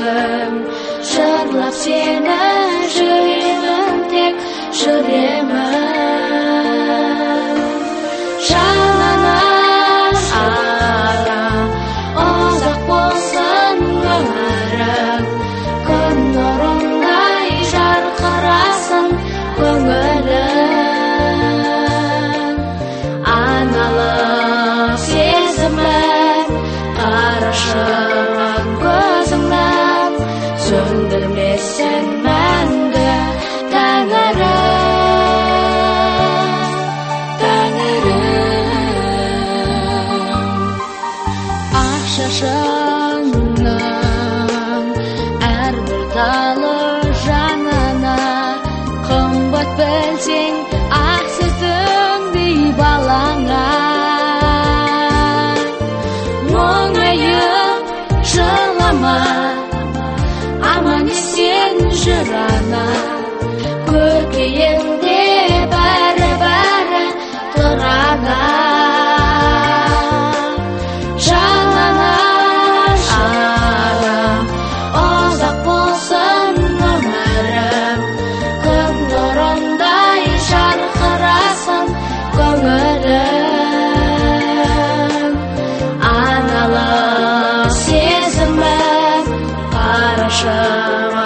жүрегім жырлап сені жүремін тек жүремін жанына арам ұзақ болсын өмірім күн нұрындай жарқырасын көңілім аналық сезімім қарашығын көзіңнен сөндірмесін мәңгі шашыңның әрбір талы жанына қымбат білсең ақ сүтіңдей балаңа мұңайып жылама аман есен жүр ана көркейіңде бәрі тұрана аналық сезімім қарашығын